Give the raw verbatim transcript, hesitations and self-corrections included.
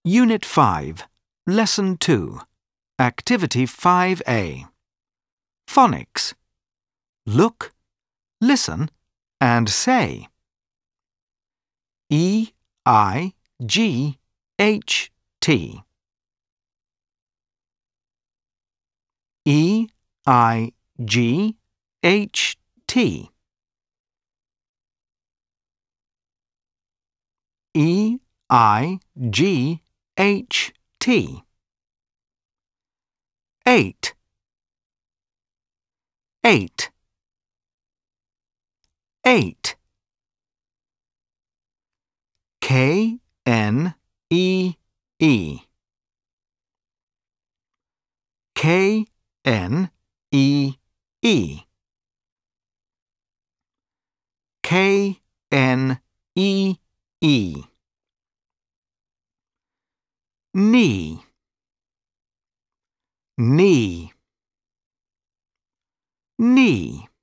Unit five, Lesson two, Activity five A. Phonics. Look, listen, and say. E I G H T. E I G H T. E I G H T. Eight. Eight. Eight. K N E E. K N E E. K N E E. Knee. Knee. Knee.